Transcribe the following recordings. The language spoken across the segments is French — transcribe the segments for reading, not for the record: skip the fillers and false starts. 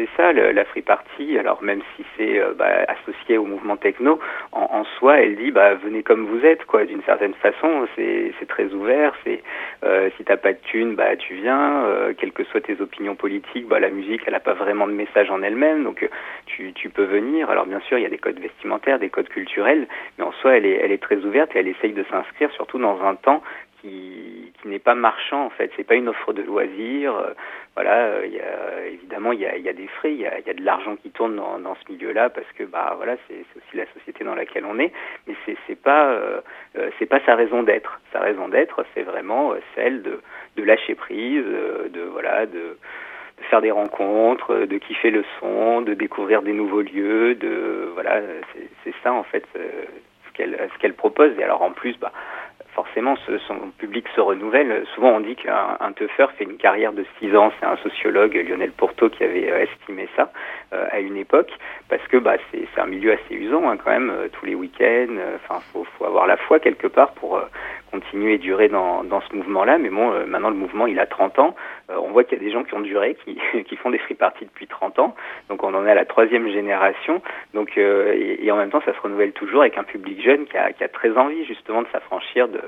c'est ça, la free party. Alors même si c'est associé au mouvement techno, en soi, elle dit venez comme vous êtes, quoi. D'une certaine façon, c'est très ouvert. C'est si t'as pas de thune, tu viens. Quelles que soient tes opinions politiques, la musique, elle a pas vraiment de message en elle-même, donc tu peux venir. Alors bien sûr, il y a des codes vestimentaires, des codes culturels, mais en soi, elle est très ouverte et elle essaye de s'inscrire surtout dans un temps qui n'est pas marchand en fait. C'est pas une offre de loisirs. Évidemment il y a des frais, il y a de l'argent qui tourne dans ce milieu-là parce que c'est aussi la société dans laquelle on est. Mais c'est pas sa raison d'être. Sa raison d'être, c'est vraiment celle de lâcher prise, de faire des rencontres, de kiffer le son, de découvrir des nouveaux lieux, c'est ça en fait ce qu'elle propose. Et alors en plus, forcément, son public se renouvelle. Souvent, on dit qu'un teufeur fait une carrière de 6 ans. C'est un sociologue, Lionel Pourteau, qui avait estimé ça à une époque, parce que c'est un milieu assez usant quand même, tous les week-ends. Faut avoir la foi quelque part pour continuer et durer dans ce mouvement-là. Mais bon, maintenant, le mouvement, il a 30 ans. On voit qu'il y a des gens qui ont duré, qui font des free parties depuis 30 ans. Donc, on en est à la 3e génération. Donc, et en même temps, ça se renouvelle toujours avec un public jeune qui a très envie, justement, de s'affranchir de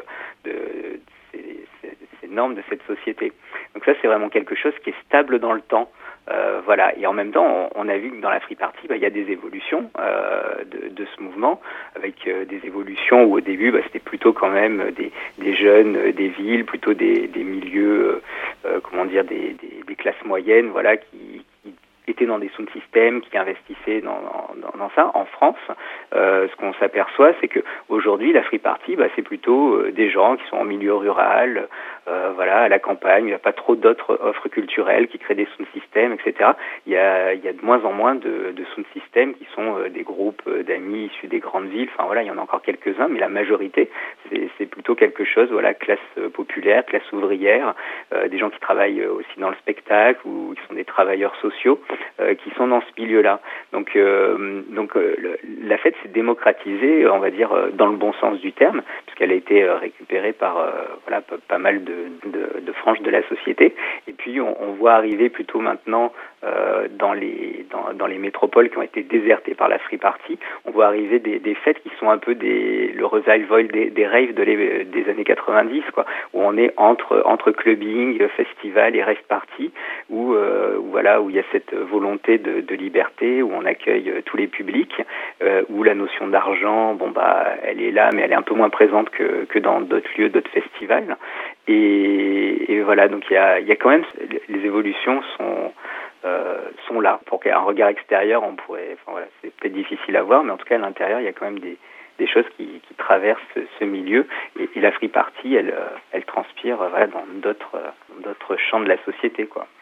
ces normes de cette société. Donc ça, c'est vraiment quelque chose qui est stable dans le temps. Et en même temps, on a vu que dans la free party, il y a des évolutions de ce mouvement, avec des évolutions où au début, c'était plutôt quand même des jeunes des villes, plutôt des milieux, des classes moyennes, qui étaient dans des sound systems, qui investissaient dans ça. En France, ce qu'on s'aperçoit, c'est que aujourd'hui, la free party, c'est plutôt des gens qui sont en milieu rural, à la campagne. Il n'y a pas trop d'autres offres culturelles qui créent des sound systems, etc. Il y a de moins en moins de sound systems qui sont des groupes d'amis issus des grandes villes. Il y en a encore quelques-uns, mais la majorité, c'est plutôt quelque chose, classe populaire, classe ouvrière, des gens qui travaillent aussi dans le spectacle ou qui sont des travailleurs sociaux, qui sont dans ce milieu-là. Donc la fête s'est démocratisée, on va dire, dans le bon sens du terme, puisqu'elle a été récupérée par pas mal de franges de la société. Et puis on voit arriver plutôt maintenant dans les métropoles qui ont été désertées par la free party, on voit arriver des fêtes qui sont un peu le revival des raves des années 90, où on est entre clubbing, festival et rave party, où il y a cette volonté de liberté, où on accueille tous les publics, où la notion d'argent, elle est là, mais elle est un peu moins présente que dans d'autres lieux, d'autres festivals. Et voilà, donc il y a quand même, les évolutions sont là. Pour qu'un regard extérieur, on pourrait, c'est peut-être difficile à voir, mais en tout cas à l'intérieur, il y a quand même des choses qui traversent ce milieu, et la free party, elle transpire dans d'autres champs de la société, quoi.